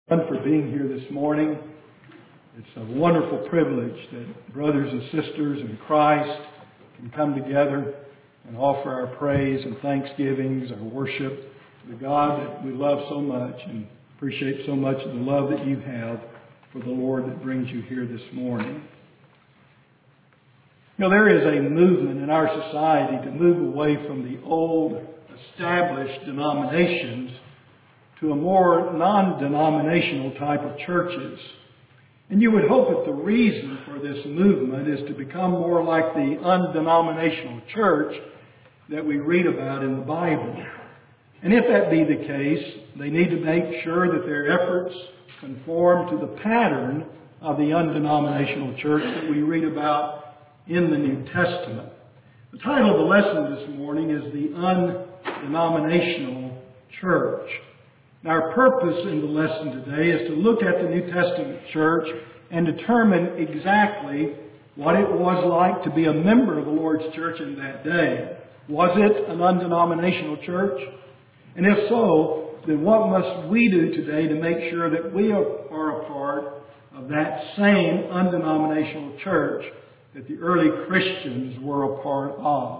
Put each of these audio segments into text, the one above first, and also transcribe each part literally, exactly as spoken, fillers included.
For being here this morning. It's a wonderful privilege that brothers and sisters in Christ can come together and offer our praise and thanksgivings, our worship to the God that we love so much and appreciate so much of the love that you have for the Lord that brings you here this morning. You know, there is a movement in our society to move away from the old established denominations to a more non-denominational type of churches. And you would hope that the reason for this movement is to become more like the undenominational church that we read about in the Bible. And if that be the case, they need to make sure that their efforts conform to the pattern of the undenominational church that we read about in the New Testament. The title of the lesson this morning is The Undenominational Church. Our purpose in the lesson today is to look at the New Testament church and determine exactly what it was like to be a member of the Lord's church in that day. Was it an undenominational church? And if so, then what must we do today to make sure that we are a part of that same undenominational church that the early Christians were a part of?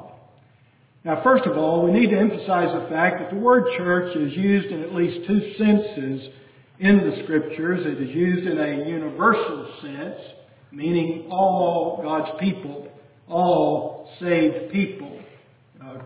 Now, first of all, we need to emphasize the fact that the word church is used in at least two senses in the Scriptures. It is used in a universal sense, meaning all God's people, all saved people. Uh,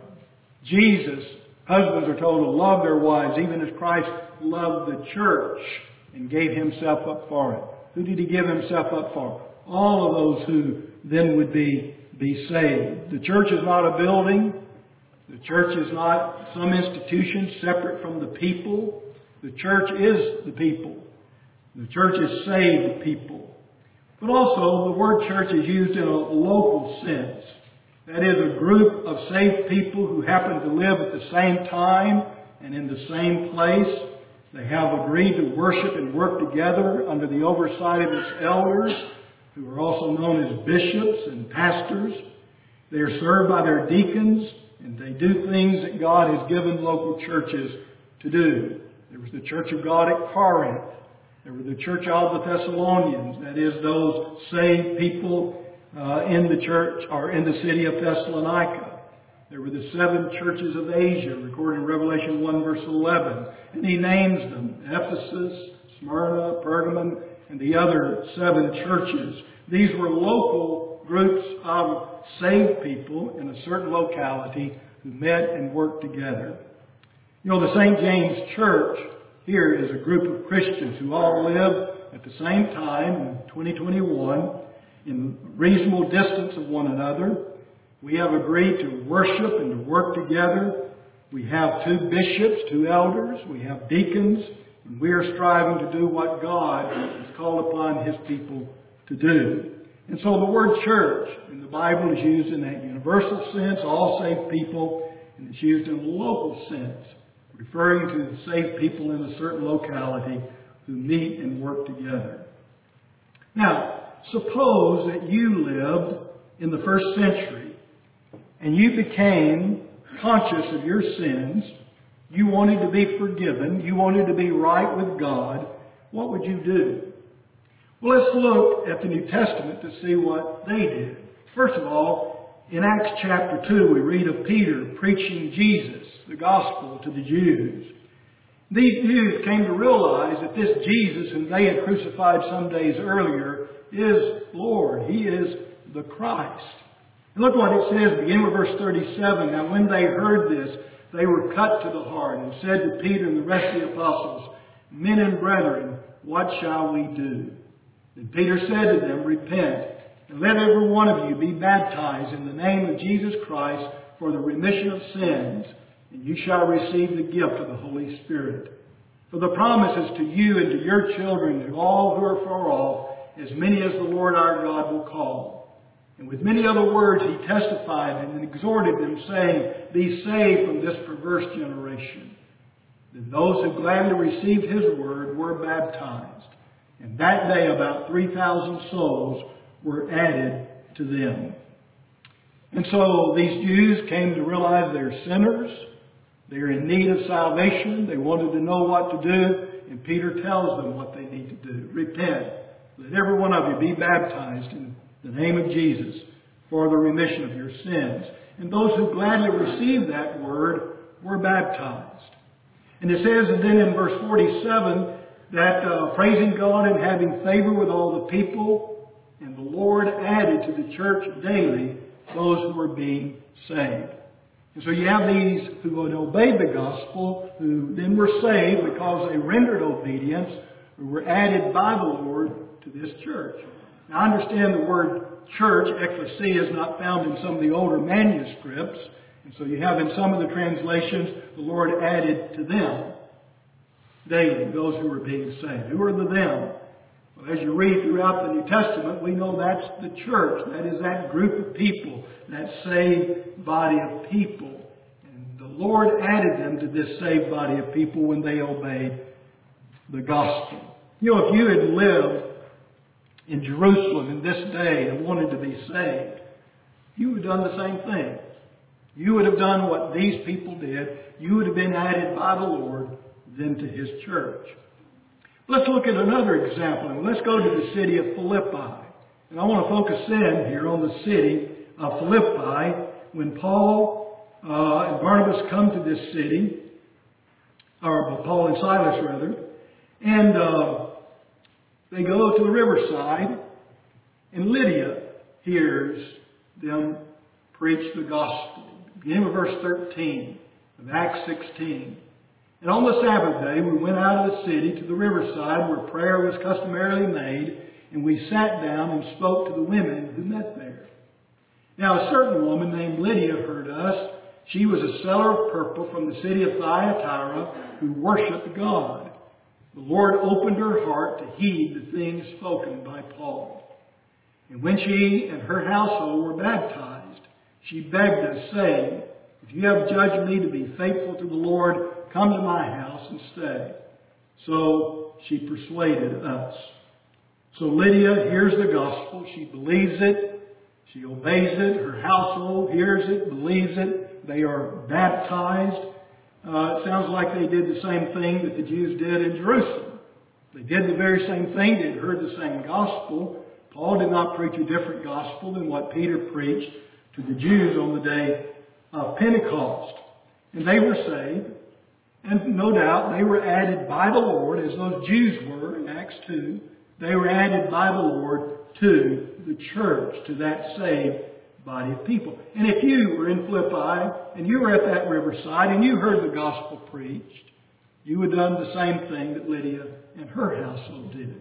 Jesus, husbands are told to love their wives, even as Christ loved the church and gave Himself up for it. Who did He give Himself up for? All of those who then would be, be saved. The church is not a building. The church is not some institution separate from the people. The church is the people. The church is saved people. But also, the word church is used in a local sense. That is, a group of saved people who happen to live at the same time and in the same place. They have agreed to worship and work together under the oversight of its elders, who are also known as bishops and pastors. They are served by their deacons, and they do things that God has given local churches to do. There was the Church of God at Corinth. There was the Church of the Thessalonians. That is, those saved people uh, in the church or in the city of Thessalonica. There were the seven churches of Asia, recorded in Revelation one verse eleven. And he names them: Ephesus, Smyrna, Pergamum, and the other seven churches. These were local groups of saved people in a certain locality who met and worked together. You know, the Saint James Church here is a group of Christians who all live at the same time in twenty twenty-one in reasonable distance of one another. We have agreed to worship and to work together. We have two bishops, two elders. We have deacons. And we are striving to do what God has called upon His people to do. And so the word church in the Bible is used in that universal sense, all saved people, and it's used in a local sense, referring to the saved people in a certain locality who meet and work together. Now, suppose that you lived in the first century and you became conscious of your sins. You wanted to be forgiven. You wanted to be right with God. What would you do? Well, let's look at the New Testament to see what they did. First of all, in Acts chapter two, we read of Peter preaching Jesus, the gospel, to the Jews. These Jews came to realize that this Jesus, whom they had crucified some days earlier, is Lord. He is the Christ. And look what it says, beginning with verse thirty-seven. Now, when they heard this, they were cut to the heart and said to Peter and the rest of the apostles, Men and brethren, what shall we do? And Peter said to them, Repent, and let every one of you be baptized in the name of Jesus Christ for the remission of sins, and you shall receive the gift of the Holy Spirit. For the promise is to you and to your children, to all who are far off, as many as the Lord our God will call. And with many other words he testified and exhorted them, saying, Be saved from this perverse generation. Then those who gladly received his word were baptized. And that day about three thousand souls were added to them. And so these Jews came to realize they're sinners. They're in need of salvation. They wanted to know what to do. And And Peter tells them what they need to do. Repent. Let every one of you be baptized in the name of Jesus for the remission of your sins. And those who gladly received that word were baptized. And it says, and then in verse forty-seven, that uh, praising God and having favor with all the people, and the Lord added to the church daily those who were being saved. And so you have these who had obeyed the gospel, who then were saved because they rendered obedience, who were added by the Lord to this church. Now I understand the word church, ecclesia, is not found in some of the older manuscripts. And so you have in some of the translations, the Lord added to them daily those who were being saved. Who are the them? Well, as you read throughout the New Testament, we know that's the church. That is that group of people, that saved body of people. And the Lord added them to this saved body of people when they obeyed the gospel. You know, if you had lived in Jerusalem in this day and wanted to be saved, you would have done the same thing. You would have done what these people did. You would have been added by the Lord then to His church. Let's look at another example. And let's go to the city of Philippi. And I want to focus in here on the city of Philippi when Paul uh, and Barnabas come to this city, or Paul and Silas rather, and uh, they go to the riverside, and Lydia hears them preach the gospel. Beginning with verse thirteen of Acts sixteen. And on the Sabbath day, we went out of the city to the riverside where prayer was customarily made, and we sat down and spoke to the women who met there. Now a certain woman named Lydia heard us. She was a seller of purple from the city of Thyatira who worshipped God. The Lord opened her heart to heed the things spoken by Paul. And when she and her household were baptized, she begged us, saying, if you have judged me to be faithful to the Lord, come to my house and stay. So she persuaded us. So Lydia hears the gospel. She believes it. She obeys it. Her household hears it, believes it. They are baptized. Uh, it sounds like they did the same thing that the Jews did in Jerusalem. They did the very same thing. They had heard the same gospel. Paul did not preach a different gospel than what Peter preached to the Jews on the day of Pentecost. And they were saved. And no doubt they were added by the Lord, as those Jews were in Acts two. They were added by the Lord to the church, to that saved body of people. And if you were in Philippi and you were at that riverside and you heard the gospel preached, you would have done the same thing that Lydia and her household did.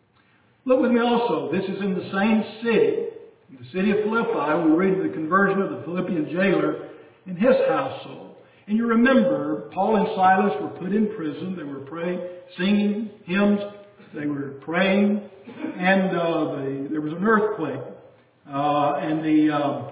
Look with me also. This is in the same city. In the city of Philippi, we read of the conversion of the Philippian jailer and his household. And you remember, Paul and Silas were put in prison. They were praying, singing hymns. They were praying, and uh, the, there was an earthquake. Uh, and the uh,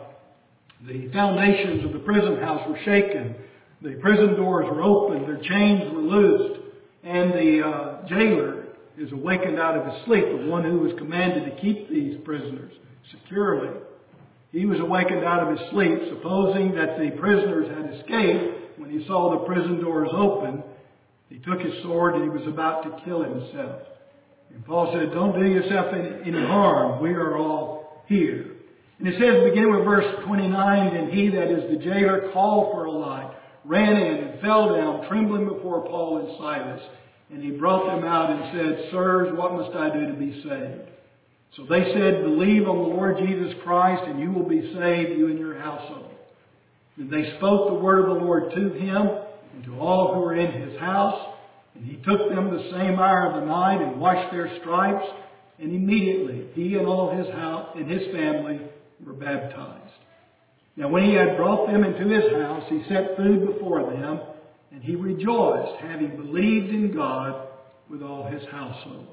the foundations of the prison house were shaken. The prison doors were opened. Their chains were loosed. And the uh, jailer is awakened out of his sleep, the one who was commanded to keep these prisoners securely. He was awakened out of his sleep, supposing that the prisoners had escaped. When he saw the prison doors open, he took his sword and he was about to kill himself. And Paul said, don't do yourself any, any harm. We are all here. And it says, beginning with verse twenty-nine, and he, that is the jailer, called for a light, ran in and fell down, trembling before Paul and Silas. And he brought them out and said, sirs, what must I do to be saved? So they said, believe on the Lord Jesus Christ, and you will be saved, you and your household. And they spoke the word of the Lord to him and to all who were in his house. And he took them the same hour of the night and washed their stripes. And immediately he and all his house and his family were baptized. Now when he had brought them into his house, he set food before them. And he rejoiced, having believed in God with all his household.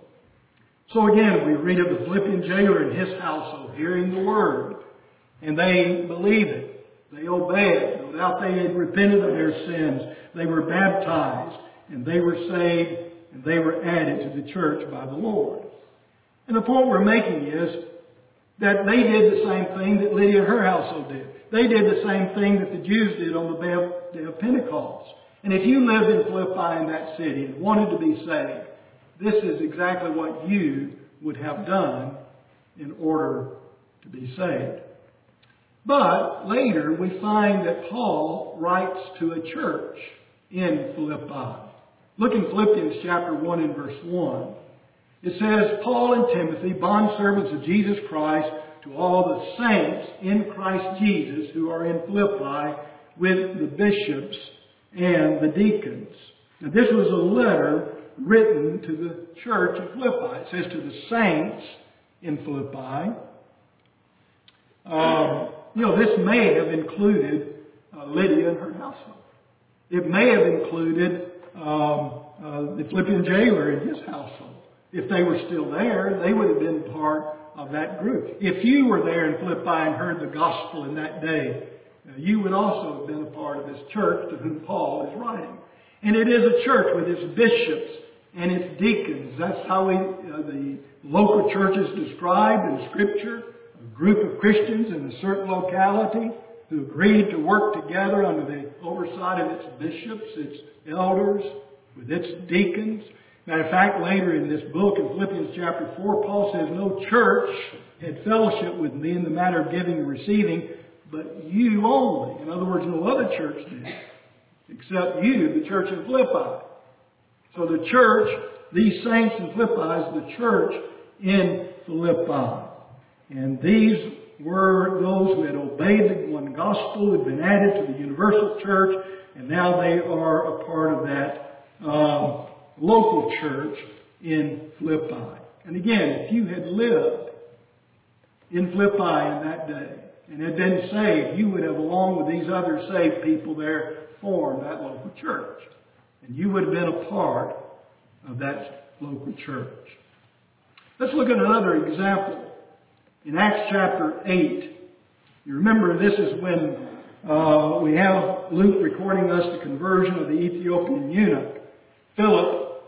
So again, we read of the Philippian jailer and his household hearing the word. And they believe it. They obey it. No doubt they had repented of their sins. They were baptized. And they were saved. And they were added to the church by the Lord. And the point we're making is that they did the same thing that Lydia and her household did. They did the same thing that the Jews did on the day of, day of Pentecost. And if you lived in Philippi in that city and wanted to be saved, this is exactly what you would have done in order to be saved. But later we find that Paul writes to a church in Philippi. Look in Philippians chapter one and verse one. It says, Paul and Timothy, bondservants of Jesus Christ, to all the saints in Christ Jesus who are in Philippi with the bishops and the deacons. Now this was a letter written to the church of Philippi. It says to the saints in Philippi. Um, you know, this may have included uh, Lydia and her household. It may have included um, uh, the Philippian jailer and his household. If they were still there, they would have been part of that group. If you were there in Philippi and heard the gospel in that day, uh, you would also have been a part of this church to whom Paul is writing. And it is a church with its bishops and its deacons. That's how we, uh, the local church is described in Scripture. A group of Christians in a certain locality who agreed to work together under the oversight of its bishops, its elders, with its deacons. Matter of fact, later in this book, in Philippians chapter four, Paul says, no church had fellowship with me in the matter of giving and receiving, but you only. In other words, no other church did, except you, the church in Philippi. So the church, these saints in Philippi, is the church in Philippi. And these were those who had obeyed the one gospel, who had been added to the universal church, and now they are a part of that um, local church in Philippi. And again, if you had lived in Philippi in that day and had been saved, you would have, along with these other saved people there, formed that local church. And you would have been a part of that local church. Let's look at another example. In Acts chapter eight, you remember this is when uh, we have Luke recording us the conversion of the Ethiopian eunuch. Philip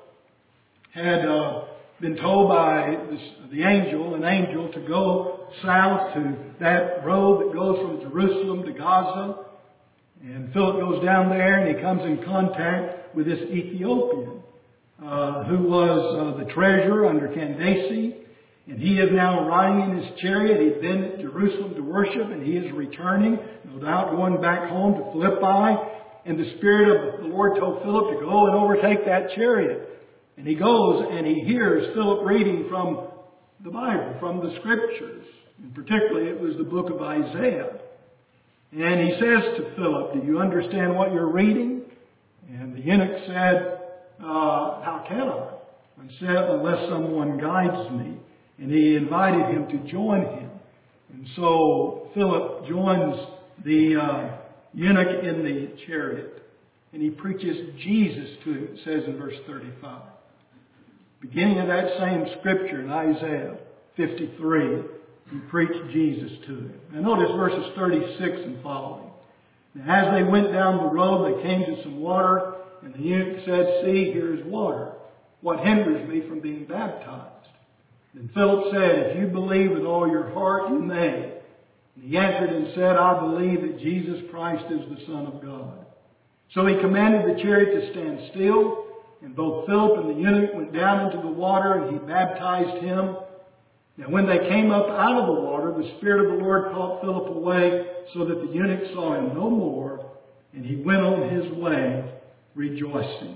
had uh, been told by this, the angel, an angel, to go south to that road that goes from Jerusalem to Gaza. And Philip goes down there and he comes in contact with this Ethiopian uh, who was uh, the treasurer under Candace. And he is now riding in his chariot. He'd been at Jerusalem to worship, and he is returning, no doubt going back home to Philippi. And the Spirit of the Lord told Philip to go and overtake that chariot. And he goes and he hears Philip reading from the Bible, from the Scriptures. And particularly it was the book of Isaiah. And he says to Philip, do you understand what you're reading? And the eunuch said, uh, how can I? And said, unless someone guides me. And he invited him to join him. And so Philip joins the uh, eunuch in the chariot. And he preaches Jesus to him, it says in verse thirty-five. Beginning of that same scripture in Isaiah fifty-three, he preached Jesus to him. Now notice verses thirty-six and following. Now as they went down the road, they came to some water. And the eunuch said, see, here is water. What hinders me from being baptized? Then Philip said, if you believe with all your heart, you may. And he answered and said, I believe that Jesus Christ is the Son of God. So he commanded the chariot to stand still. And both Philip and the eunuch went down into the water, and he baptized him. Now when they came up out of the water, the Spirit of the Lord caught Philip away, so that the eunuch saw him no more, and he went on his way rejoicing.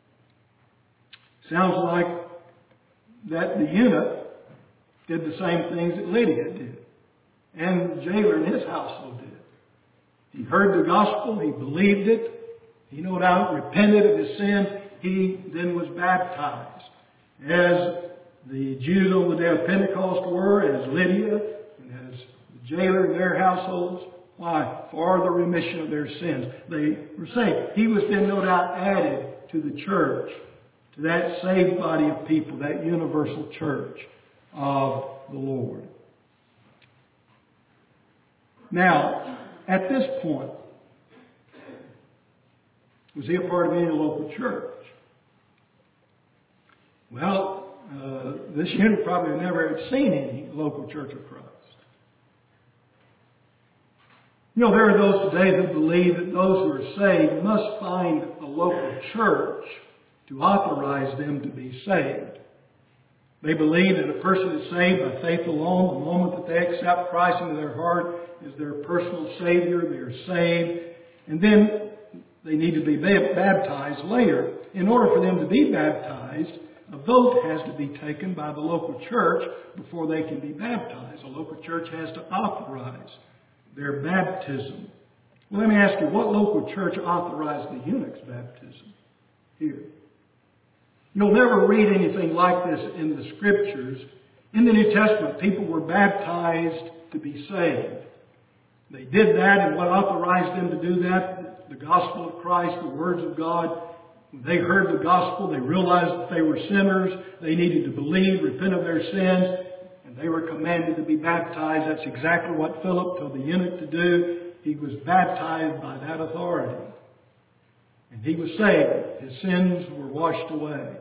Sounds like that the eunuch did the same things that Lydia did. And the jailer in his household did. He heard the gospel. He believed it. He no doubt repented of his sin. He then was baptized. As the Jews on the day of Pentecost were, as Lydia and as the jailer in their households. Why? For the remission of their sins. They were saved. He was then no doubt added to the church, to that saved body of people, that universal church of the Lord. Now, at this point, was he a part of any local church? Well, uh, this eunuch probably never had seen any local church of Christ. You know, there are those today that believe that those who are saved must find a local church to authorize them to be saved. They believe that a person is saved by faith alone. The moment that they accept Christ into their heart as their personal Savior, they are saved. And then they need to be baptized later. In order for them to be baptized, a vote has to be taken by the local church before they can be baptized. The local church has to authorize their baptism. Well, let me ask you, what local church authorized the eunuch's baptism? Here. You'll never read anything like this in the Scriptures. In the New Testament, people were baptized to be saved. They did that, and what authorized them to do that? The gospel of Christ, the words of God. When they heard the gospel, they realized that they were sinners. They needed to believe, repent of their sins, and they were commanded to be baptized. That's exactly what Philip told the eunuch to do. He was baptized by that authority. And he was saved. His sins were washed away.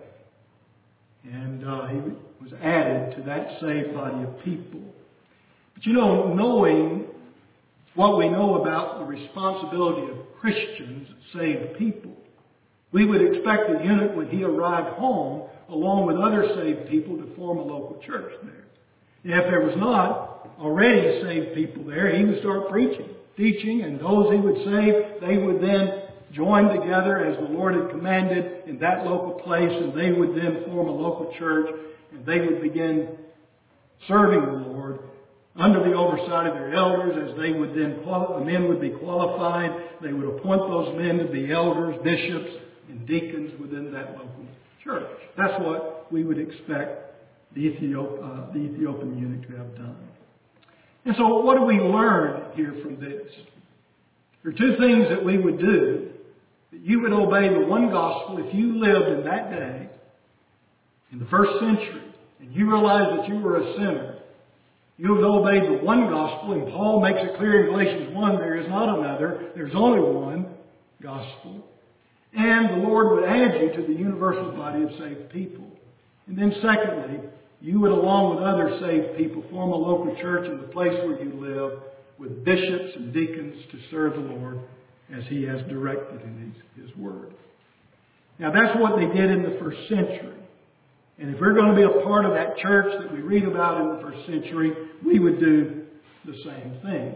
And uh, he was added to that saved body of people. But you know, knowing what we know about the responsibility of Christians, saved people, we would expect the eunuch, when he arrived home, along with other saved people, to form a local church there. And if there was not already saved people there, he would start preaching, teaching, and those he would save, they would then join together as the Lord had commanded in that local place, and they would then form a local church, and they would begin serving the Lord under the oversight of their elders, as they would then, the men would be qualified. They would appoint those men to be elders, bishops, and deacons within that local church. That's what we would expect the, Ethiop, uh, the Ethiopian eunuch to have done. And so what do we learn here from this? There are two things that we would do. That you would obey the one gospel if you lived in that day, in the first century, and you realized that you were a sinner. You would obey the one gospel, and Paul makes it clear in Galatians one, there is not another, there's only one gospel. And the Lord would add you to the universal body of saved people. And then secondly, you would, along with other saved people, form a local church in the place where you live, with bishops and deacons to serve the Lord as He has directed in His, His Word. Now that's what they did in the first century. And if we're going to be a part of that church that we read about in the first century, we would do the same thing.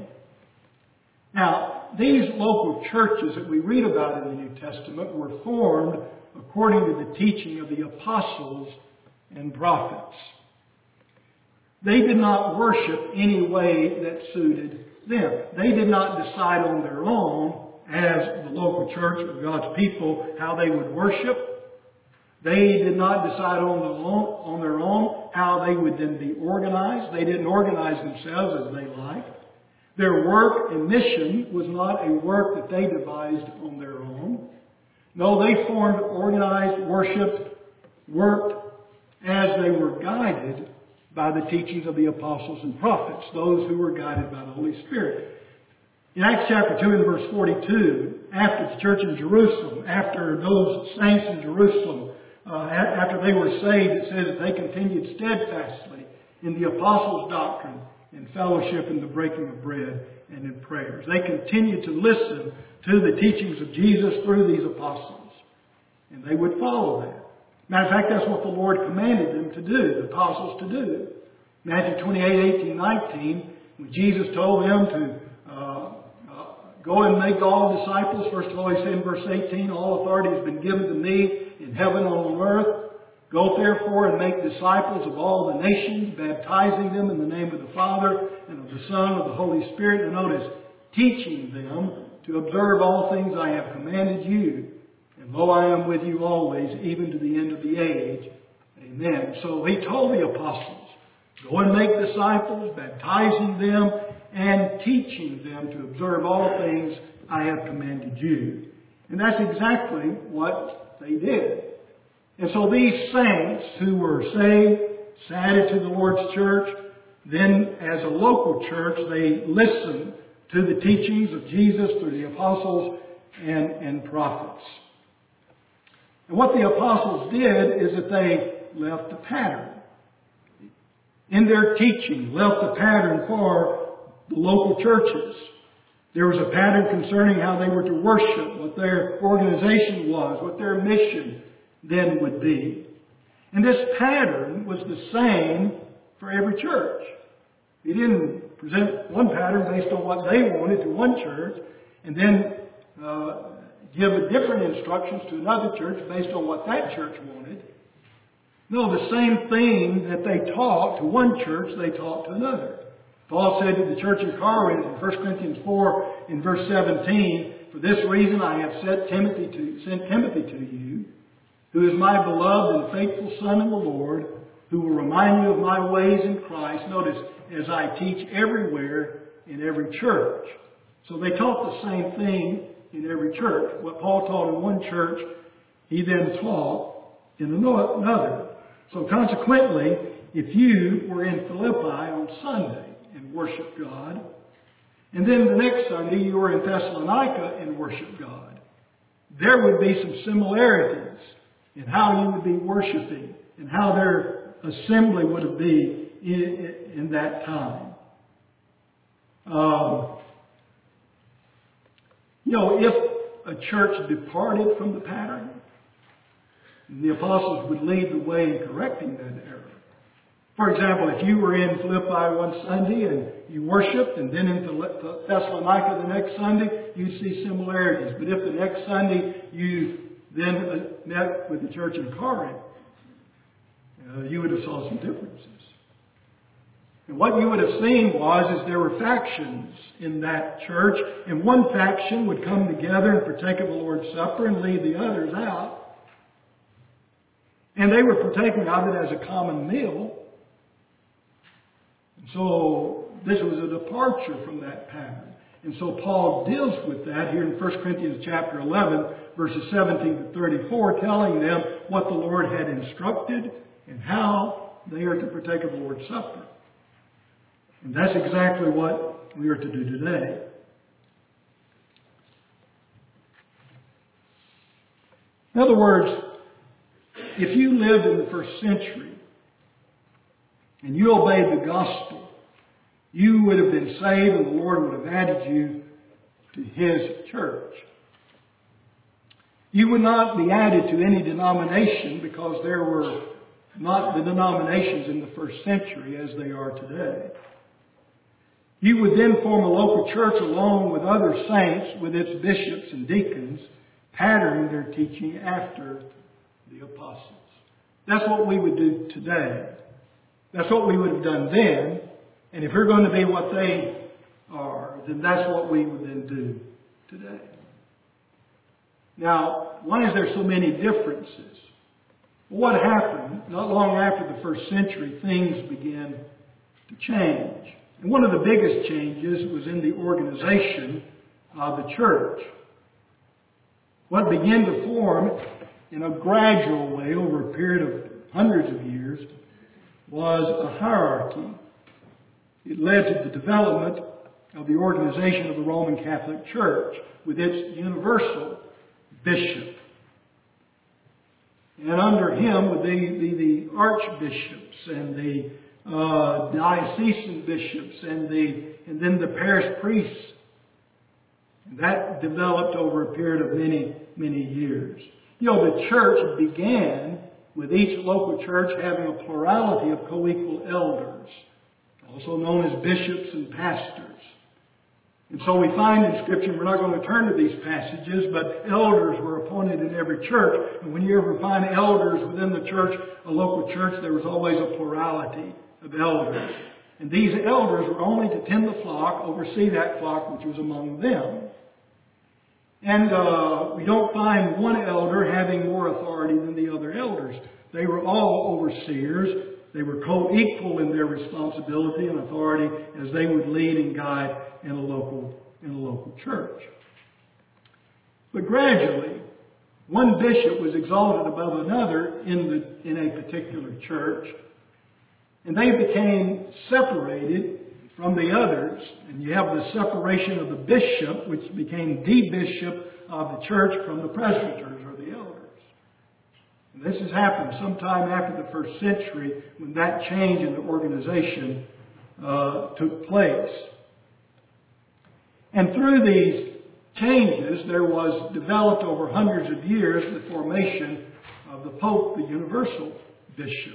Now, these local churches that we read about in the New Testament were formed according to the teaching of the apostles and prophets. They did not worship any way that suited them. They did not decide on their own, as the local church of God's people, how they would worship. They did not decide on, the own, on their own how they would then be organized. They didn't organize themselves as they liked. Their work and mission was not a work that they devised on their own. No, they formed, organized, worshipped, worked as they were guided by the teachings of the apostles and prophets, those who were guided by the Holy Spirit. In Acts chapter two and verse forty-two, after the church in Jerusalem, after those saints in Jerusalem, uh, after they were saved, it says that they continued steadfastly in the apostles' doctrine, in fellowship, in the breaking of bread, and in prayers. They continued to listen to the teachings of Jesus through these apostles. And they would follow that. Matter of fact, that's what the Lord commanded them to do, the apostles to do. Matthew twenty-eight, eighteen, nineteen, when Jesus told them to uh, uh, go and make all disciples, first of all, He said in verse eighteen, all authority has been given to me in heaven and on earth. Go therefore and make disciples of all the nations, baptizing them in the name of the Father and of the Son and of the Holy Spirit. And notice, teaching them to observe all things I have commanded you. And lo, I am with you always, even to the end of the age. Amen. So He told the apostles, go and make disciples, baptizing them and teaching them to observe all things I have commanded you. And that's exactly what they did. And so these saints who were saved, added to the Lord's church, then as a local church, they listened to the teachings of Jesus through the apostles and, and prophets. And what the apostles did is that they left a pattern. In their teaching, left a pattern for the local churches. There was a pattern concerning how they were to worship, what their organization was, what their mission then would be. And this pattern was the same for every church. He didn't present one pattern based on what they wanted to one church and then uh, give different instructions to another church based on what that church wanted. No, the same thing that they taught to one church, they taught to another. Paul said to the church in Corinth in First Corinthians four in verse seventeen, "For this reason I have sent Timothy to, sent Timothy to you, who is my beloved and faithful son in the Lord, who will remind you of my ways in Christ." Notice, as I teach everywhere in every church. So they taught the same thing in every church. What Paul taught in one church, he then taught in another. So consequently, if you were in Philippi on Sunday and worshiped God, and then the next Sunday you were in Thessalonica and worshiped God, there would be some similarities in how you would be worshiping and how their assembly would be in, in that time. Um, you know, if a church departed from the pattern, the apostles would lead the way in correcting that error. For example, if you were in Philippi one Sunday and you worshiped, and then in Thessalonica the next Sunday, you'd see similarities. But if the next Sunday you then met with the church in Corinth, uh, you would have saw some differences. And what you would have seen was is there were factions in that church, and one faction would come together and partake of the Lord's Supper and leave the others out. And they were partaking of it as a common meal. And so this was a departure from that pattern. And so Paul deals with that here in First Corinthians chapter eleven, verses seventeen to thirty-four, telling them what the Lord had instructed and how they are to partake of the Lord's Supper. And that's exactly what we are to do today. In other words, if you lived in the first century and you obeyed the gospel, you would have been saved and the Lord would have added you to His church. You would not be added to any denomination because there were not the denominations in the first century as they are today. You would then form a local church along with other saints, with its bishops and deacons, patterning their teaching after the apostles. That's what we would do today. That's what we would have done then. And if we're going to be what they are, then that's what we would then do today. Now, why is there so many differences? What happened, not long after the first century, things began to change. And one of the biggest changes was in the organization of the church. What began to form in a gradual way over a period of hundreds of years was a hierarchy. It led to the development of the organization of the Roman Catholic Church with its universal bishop. And under him would be the, the archbishops and the uh, diocesan bishops and the and then the parish priests. And that developed over a period of many, many years. You know, the church began with each local church having a plurality of co-equal elders, also known as bishops and pastors. And so we find in Scripture, we're not going to turn to these passages, but elders were appointed in every church. And when you ever find elders within the church, a local church, there was always a plurality of elders. And these elders were only to tend the flock, oversee that flock which was among them. And uh, we don't find one elder having more authority than the other elders. They were all overseers. They were co-equal in their responsibility and authority as they would lead and guide in a local, in a local church. But gradually, one bishop was exalted above another in, the, in a particular church, and they became separated from the others. And you have the separation of the bishop, which became the bishop of the church, from the presbyters or the elders. And this has happened sometime after the first century when that change in the organization uh, took place. And through these changes, there was developed over hundreds of years the formation of the Pope, the universal bishop.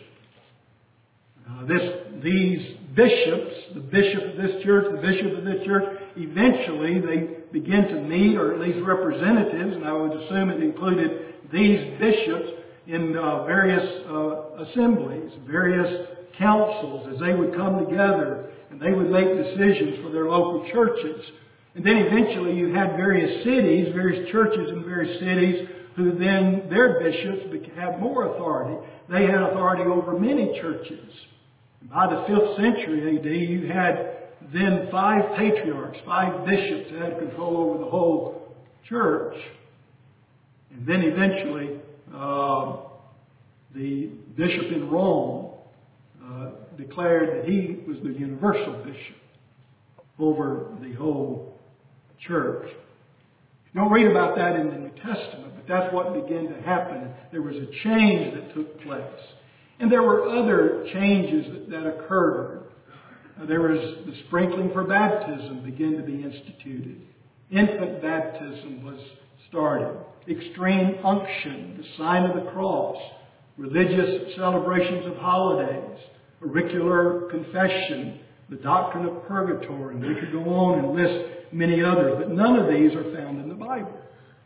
Uh, this, these bishops, the bishop of this church, the bishop of this church, eventually they begin to meet, or at least representatives, and I would assume it included these bishops in uh, various uh, assemblies, various councils, as they would come together and they would make decisions for their local churches. And then eventually you had various cities, various churches in various cities, who then, their bishops had more authority. They had authority over many churches. And by the fifth century A D, you had then five patriarchs, five bishops that had control over the whole church. And then eventually, uh, the bishop in Rome uh, declared that he was the universal bishop over the whole church. You don't read about that in the New Testament, but that's what began to happen. There was a change that took place. And there were other changes that, that occurred. Uh, there was the sprinkling for baptism began to be instituted. Infant baptism was started. Extreme unction, the sign of the cross, religious celebrations of holidays, auricular confession, the doctrine of purgatory. We could go on and list many others, but none of these are found in the Bible.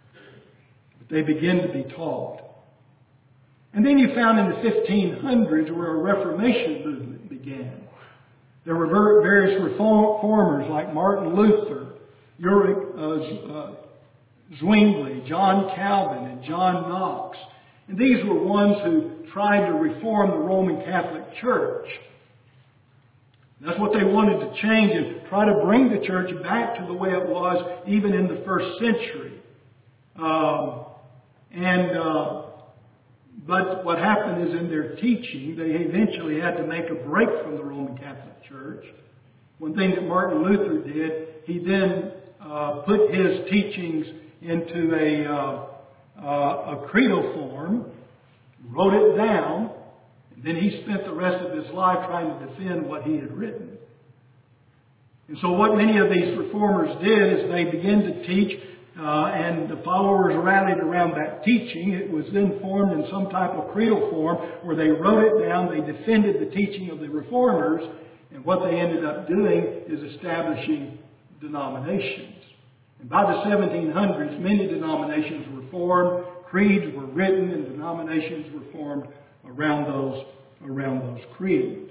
But they begin to be taught. And then you found in the fifteen hundreds where a Reformation movement began. There were various reformers like Martin Luther, Ulrich uh, uh, Zwingli, John Calvin, and John Knox. And these were ones who tried to reform the Roman Catholic Church. That's what they wanted to change and try to bring the church back to the way it was even in the first century. Um, and uh, but what happened is in their teaching, they eventually had to make a break from the Roman Catholic Church. One thing that Martin Luther did, he then uh, put his teachings into a, uh, uh, a creedal form, wrote it down, and then he spent the rest of his life trying to defend what he had written. And so what many of these reformers did is they began to teach, uh, and the followers rallied around that teaching. It was then formed in some type of creedal form where they wrote it down, they defended the teaching of the reformers, and what they ended up doing is establishing denominations. And by the seventeen hundreds, many denominations were formed, creeds were written, and denominations were formed around those, around those creeds.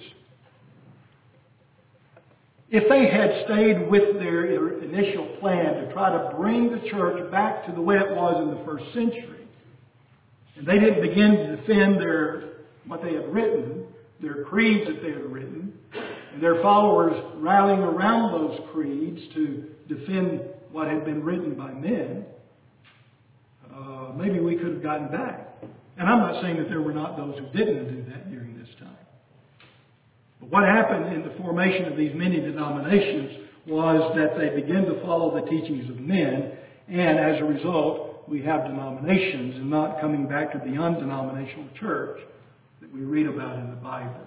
If they had stayed with their initial plan to try to bring the church back to the way it was in the first century, and they didn't begin to defend their what they had written, their creeds that they had written, and their followers rallying around those creeds to defend what had been written by men, uh, maybe we could have gotten back. And I'm not saying that there were not those who didn't do that during this time. But what happened in the formation of these many denominations was that they began to follow the teachings of men, and as a result, we have denominations and not coming back to the undenominational church that we read about in the Bible.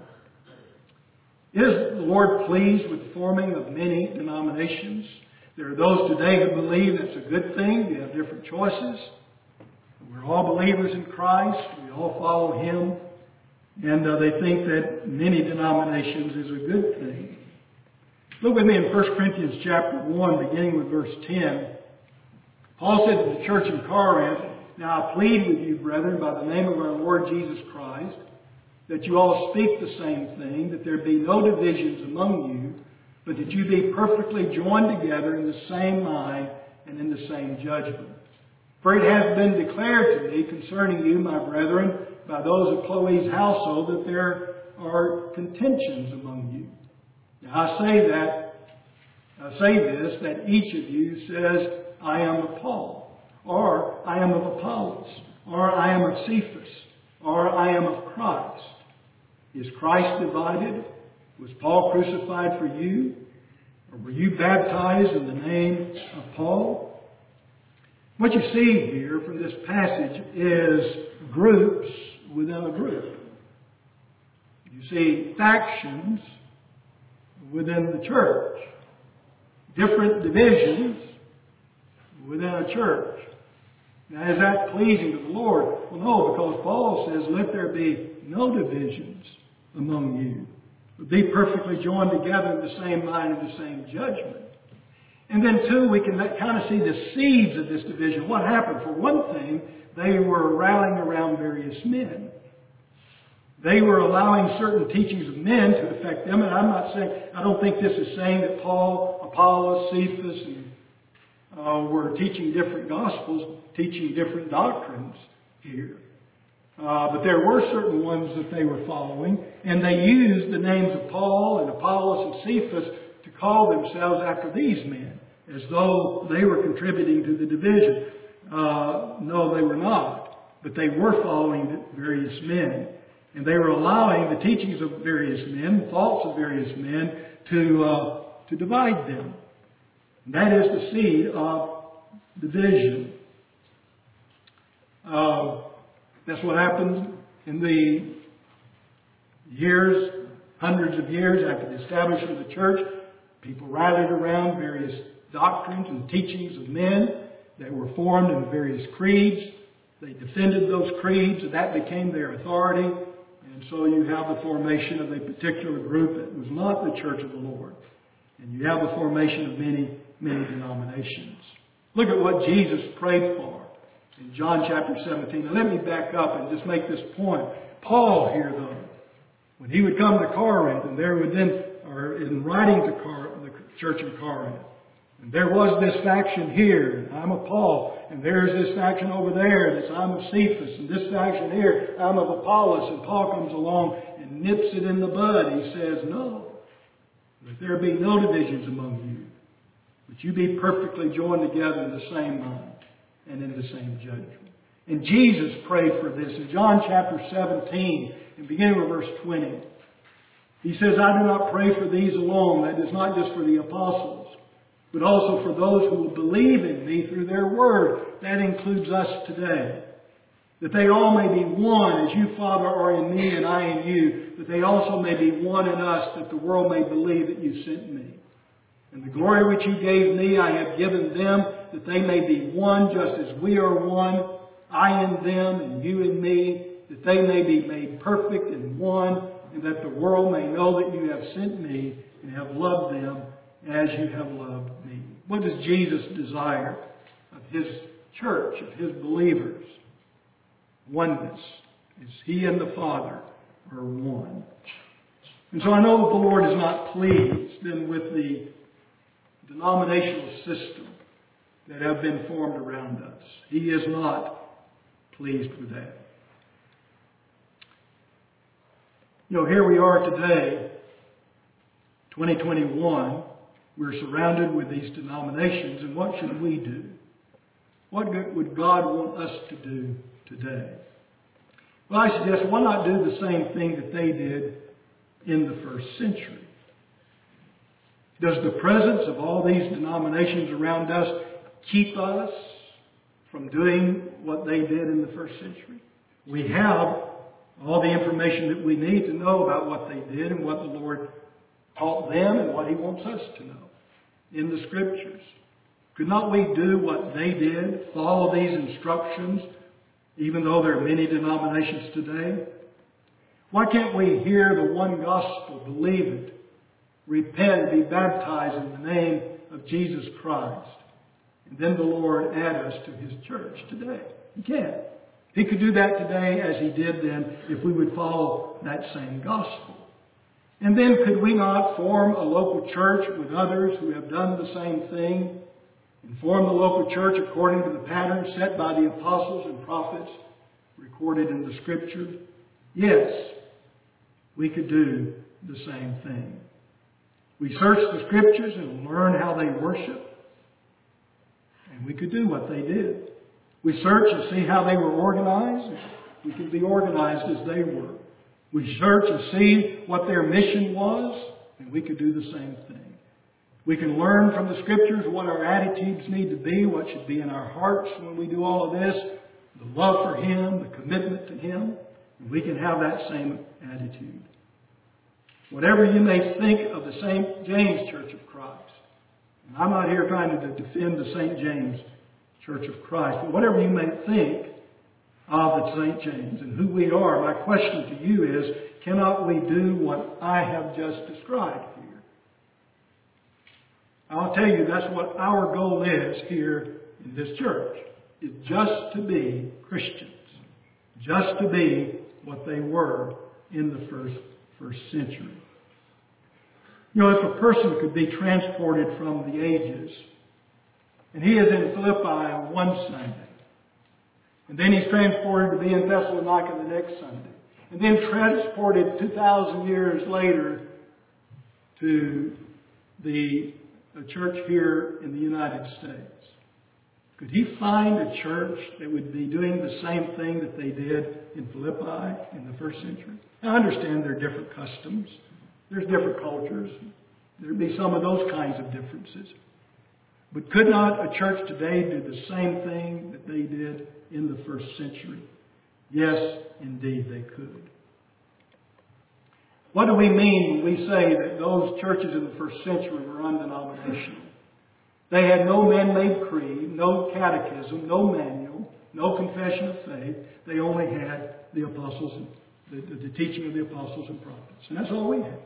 Is the Lord pleased with the forming of many denominations? There are those today who believe that's a good thing. We have different choices. We're all believers in Christ. We all follow Him. And uh, they think that many denominations is a good thing. Look with me in First Corinthians chapter one, beginning with verse ten. Paul said to the church in Corinth, "Now I plead with you, brethren, by the name of our Lord Jesus Christ, that you all speak the same thing, that there be no divisions among you, but that you be perfectly joined together in the same mind and in the same judgment. For it has been declared to me concerning you, my brethren, by those of Chloe's household, that there are contentions among you. Now I say that, I say this, that each of you says, I am of Paul, or I am of Apollos, or I am of Cephas, or I am of Christ. Is Christ divided? Was Paul crucified for you? Or were you baptized in the name of Paul?" What you see here from this passage is groups within a group. You see factions within the church. Different divisions within a church. Now, is that pleasing to the Lord? Well, no, because Paul says, let there be no divisions among you, but be perfectly joined together in the same mind and the same judgment. And then, too, we can kind of see the seeds of this division. What happened? For one thing, they were rallying around various men. They were allowing certain teachings of men to affect them. And I'm not saying, I don't think this is saying that Paul, Apollos, Cephas, and uh, were teaching different gospels, teaching different doctrines here. Uh, but there were certain ones that they were following. And they used the names of Paul and Apollos and Cephas to call themselves after these men, as though they were contributing to the division. Uh, no, they were not. But they were following various men. And they were allowing the teachings of various men, thoughts of various men, to uh, to divide them. And that is the seed of division. Uh, that's what happened in the years, hundreds of years after the establishment of the church. People rallied around various doctrines and teachings of men that were formed in various creeds. They defended those creeds, and that became their authority. And so you have the formation of a particular group that was not the church of the Lord. And you have the formation of many, many denominations. Look at what Jesus prayed for in John chapter seventeen. Now let me back up and just make this point. Paul here, though, when he would come to Corinth, and there would then, or in writing to Cor- the church of Corinth, and there was this faction here, and I'm of Paul, and there's this faction over there, and it's I'm of Cephas, and this faction here, I'm of Apollos, and Paul comes along and nips it in the bud. He says, no, that there be no divisions among you, but you be perfectly joined together in the same mind and in the same judgment. And Jesus prayed for this in John chapter seventeen, and beginning with verse twenty. He says, I do not pray for these alone. That is not just for the apostles, but also for those who will believe in me through their word. That includes us today. That they all may be one, as you, Father, are in me and I in you. That they also may be one in us, that the world may believe that you sent me. And the glory which you gave me, I have given them, that they may be one, just as we are one. I in them and you in me, that they may be made perfect in one, and that the world may know that you have sent me and have loved them as you have loved me. What does Jesus desire of His church, of His believers? Oneness. As He and the Father are one. And so I know that the Lord is not pleased then with the denominational system that have been formed around us. He is not pleased with that. You know, here we are today, twenty twenty-one. We're surrounded with these denominations, and what should we do? What would God want us to do today? Well, I suggest, why not do the same thing that they did in the first century? Does the presence of all these denominations around us keep us from doing what they did in the first century? We have all the information that we need to know about what they did and what the Lord taught them and what He wants us to know in the Scriptures. Could not we do what they did, follow these instructions, even though there are many denominations today? Why can't we hear the one gospel, believe it, repent, be baptized in the name of Jesus Christ, and then the Lord add us to His church today? He can. He could do that today as He did then if we would follow that same gospel. And then could we not form a local church with others who have done the same thing and form the local church according to the pattern set by the apostles and prophets recorded in the Scripture? Yes, we could do the same thing. We search the Scriptures and learn how they worship, and we could do what they did. We search and see how they were organized. We could be organized as they were. We search and see what their mission was, and we could do the same thing. We can learn from the Scriptures what our attitudes need to be, what should be in our hearts when we do all of this, the love for Him, the commitment to Him, and we can have that same attitude. Whatever you may think of the Saint James Church of Christ, and I'm not here trying to defend the Saint James Church of Christ, but whatever you may think, of the Saint James and who we are. My question to you is, cannot we do what I have just described here? I'll tell you, that's what our goal is here in this church, is just to be Christians, just to be what they were in the first, first century. You know, if a person could be transported from the ages, and he is in Philippi on one Sunday, and then he's transported to be in Thessalonica the next Sunday, and then transported two thousand years later to the, the church here in the United States. Could he find a church that would be doing the same thing that they did in Philippi in the first century? I understand there are different customs. There's different cultures. There'd be some of those kinds of differences. But could not a church today do the same thing that they did in the first century? Yes, indeed they could. What do we mean when we say that those churches in the first century were undenominational? They had no man-made creed, no catechism, no manual, no confession of faith. They only had the apostles, the, the, the teaching of the apostles and prophets. And that's all we had.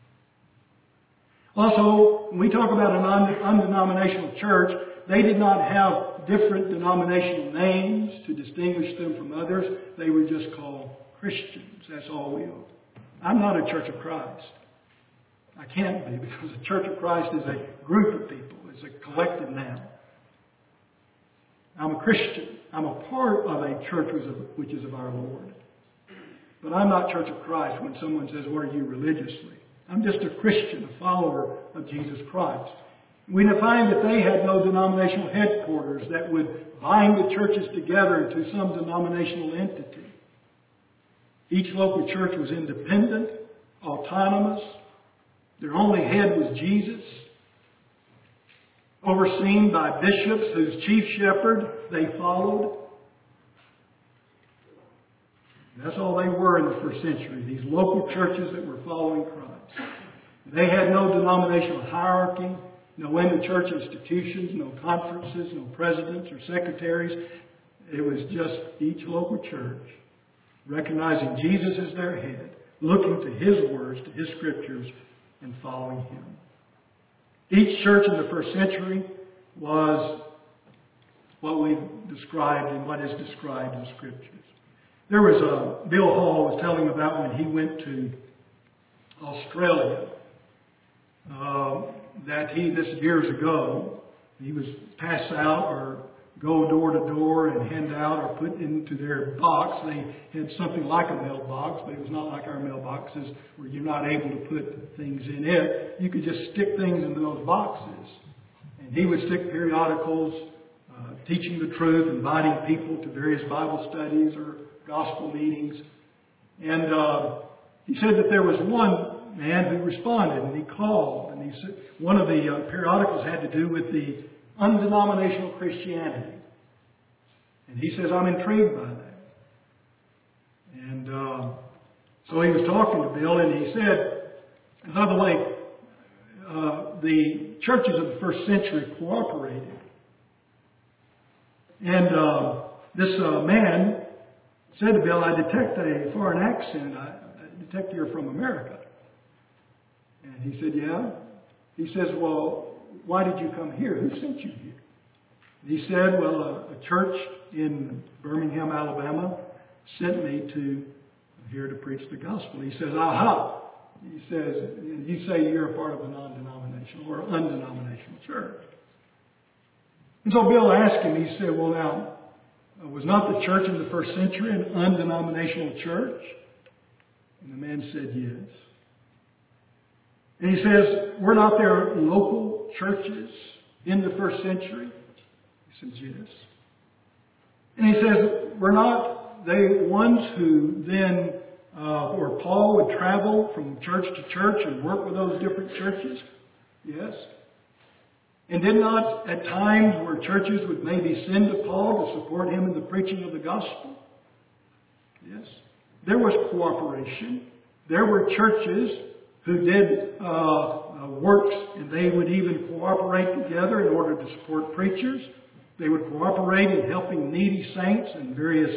Also, when we talk about an undenominational church, they did not have different denominational names to distinguish them from others. They were just called Christians. That's all we are. I'm not a Church of Christ. I can't be, because the Church of Christ is a group of people. It's a collective noun. I'm a Christian. I'm a part of a church which is of our Lord. But I'm not Church of Christ when someone says, what are you religiously? I'm just a Christian, a follower of Jesus Christ. We find that they had no denominational headquarters that would bind the churches together into some denominational entity. Each local church was independent, autonomous. Their only head was Jesus, overseen by bishops whose chief shepherd they followed. That's all they were in the first century, these local churches that were following Christ. They had no denominational hierarchy, no in-the-church institutions, no conferences, no presidents or secretaries. It was just each local church recognizing Jesus as their head, looking to His words, to His scriptures, and following Him. Each church in the first century was what we've described and what is described in Scriptures. There was a, Bill Hall was telling about when he went to Australia, uh, that he, this years ago, he was pass out or go door to door and hand out or put into their box. They had something like a mailbox, but it was not like our mailboxes where you're not able to put things in it. You could just stick things into those boxes. And he would stick periodicals, uh, teaching the truth, inviting people to various Bible studies or gospel meetings. And uh, he said that there was one man who responded, and he called, and he said one of the uh, periodicals had to do with the undenominational Christianity. And he says, I'm intrigued by that. And uh, so he was talking to Bill, and he said, and by the way, uh, the churches of the first century cooperated. And uh, this uh, man said to Bill, I detect a foreign accent. I, I detect you're from America. And he said, yeah. He says, well, why did you come here? Who sent you here? And he said, well, a, a church in Birmingham, Alabama sent me to here to preach the gospel. He says, aha. He says, you say you're a part of a non-denominational or undenominational church. And so Bill asked him, he said, well, now, was not the church in the first century an undenominational church? And the man said, yes. And he says, were not there local churches in the first century? He says, yes. And he says, were not they ones who then, uh, where Paul would travel from church to church and work with those different churches? Yes. And did not at times where churches would maybe send to Paul to support him in the preaching of the gospel? Yes. There was cooperation. There were churches who did uh, uh, works, and they would even cooperate together in order to support preachers. They would cooperate in helping needy saints in various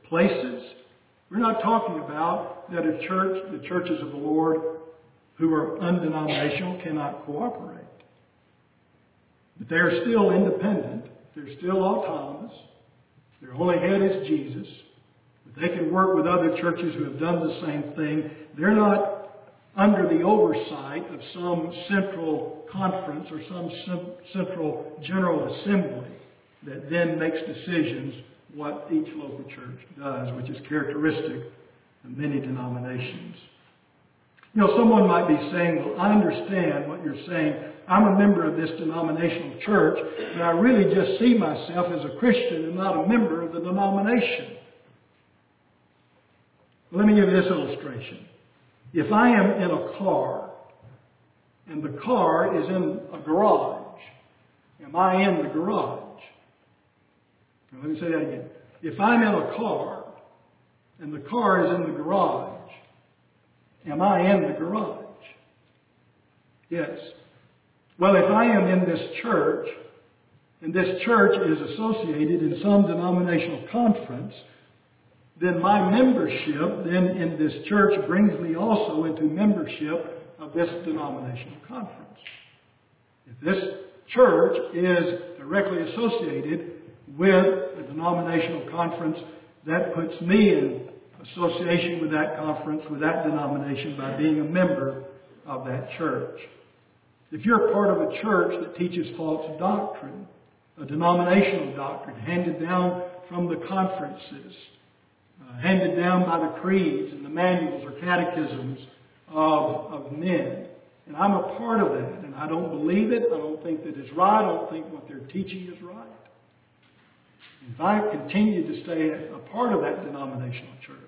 places. We're not talking about that a church, the churches of the Lord who are undenominational cannot cooperate. But they are still independent. They're still autonomous. Their only head is Jesus. But they can work with other churches who have done the same thing. They're not under the oversight of some central conference or some central general assembly that then makes decisions what each local church does, which is characteristic of many denominations. You know, someone might be saying, well, I understand what you're saying. I'm a member of this denominational church, but I really just see myself as a Christian and not a member of the denomination. Well, let me give you this illustration. If I am in a car, and the car is in a garage, am I in the garage? Now, let me say that again. If I'm in a car, and the car is in the garage, am I in the garage? Yes. Well, if I am in this church, and this church is associated in some denominational conference, then my membership then in this church brings me also into membership of this denominational conference. If this church is directly associated with a denominational conference, that puts me in association with that conference, with that denomination, by being a member of that church. If you're part of a church that teaches false doctrine, a denominational doctrine handed down from the conferences, uh, handed down by the creeds and the manuals or catechisms of, of men, and I'm a part of that, and I don't believe it, I don't think that it's right, I don't think what they're teaching is right. If I continue to stay a part of that denominational church,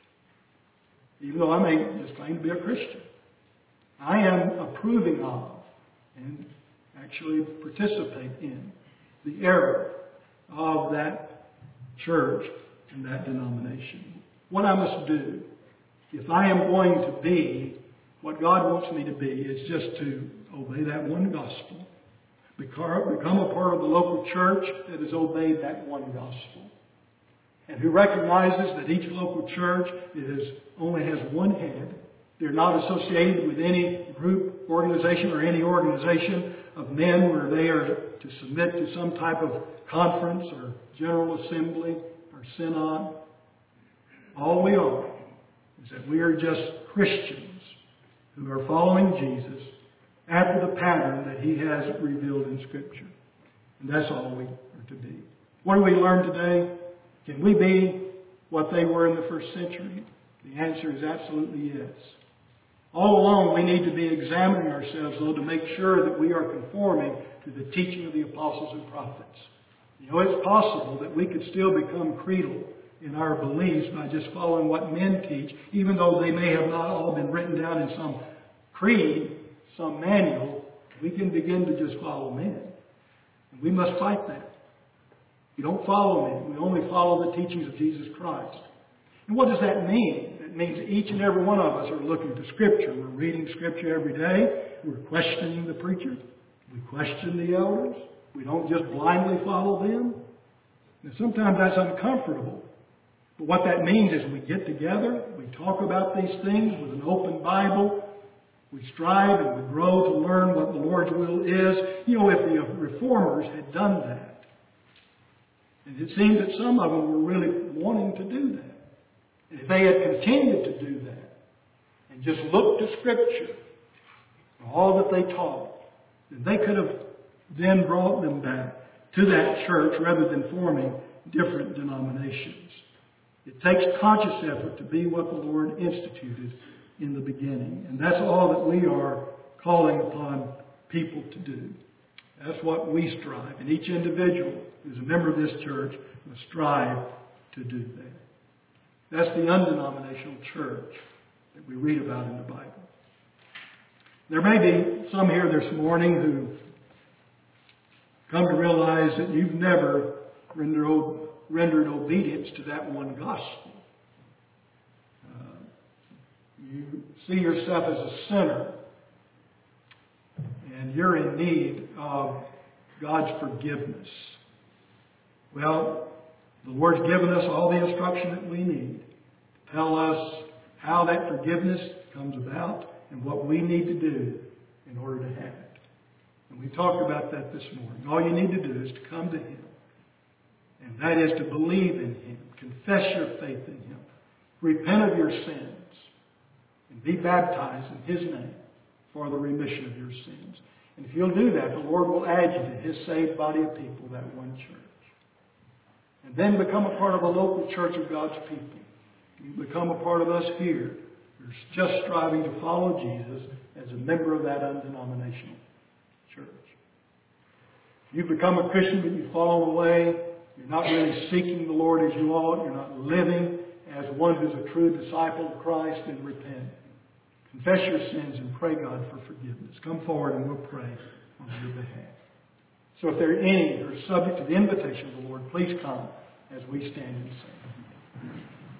even though I may just claim to be a Christian, I am approving of and actually participate in the error of that church and that denomination. What I must do, if I am going to be what God wants me to be, is just to obey that one gospel, become a part of the local church that has obeyed that one gospel, and who recognizes that each local church is only has one head. They're not associated with any group, organization, or any organization of men where they are to submit to some type of conference or general assembly or synod. All we are is that we are just Christians who are following Jesus after the pattern that He has revealed in Scripture. And that's all we are to be. What do we learn today? Can we be what they were in the first century? The answer is absolutely yes. All along, we need to be examining ourselves, though, to make sure that we are conforming to the teaching of the apostles and prophets. You know, it's possible that we could still become creedal in our beliefs by just following what men teach, even though they may have not all been written down in some creed, some manual. We can begin to just follow men. And we must fight that. We don't follow men. We only follow the teachings of Jesus Christ. And what does that mean? It means each and every one of us are looking to Scripture. We're reading Scripture every day. We're questioning the preacher. We question the elders. We don't just blindly follow them. And sometimes that's uncomfortable. But what that means is we get together, we talk about these things with an open Bible. We strive and we grow to learn what the Lord's will is. You know, if the reformers had done that, and it seems that some of them were really wanting to do that. And if they had continued to do that and just looked to Scripture, all that they taught, then they could have then brought them back to that church rather than forming different denominations. It takes conscious effort to be what the Lord instituted in the beginning. And that's all that we are calling upon people to do. That's what we strive. And each individual who's a member of this church must strive to do that. That's the undenominational church that we read about in the Bible. There may be some here this morning who come to realize that you've never rendered, rendered obedience to that one gospel. Uh, you see yourself as a sinner, and you're in need of God's forgiveness. Well, The Lord's given us all the instruction that we need to tell us how that forgiveness comes about and what we need to do in order to have it. And we talked about that this morning. All you need to do is to come to Him. And that is to believe in Him. Confess your faith in Him. Repent of your sins. And be baptized in His name for the remission of your sins. And if you'll do that, the Lord will add you to His saved body of people, that one church. And then become a part of a local church of God's people. You become a part of us here. You're just striving to follow Jesus as a member of that undenominational church. If you become a Christian but you've fallen away, you're not really seeking the Lord as you ought, you're not living as one who's a true disciple of Christ, and repent. Confess your sins and pray God for forgiveness. Come forward and we'll pray on your behalf. So if there are any who are subject to the invitation of the Lord, please come as we stand and sing.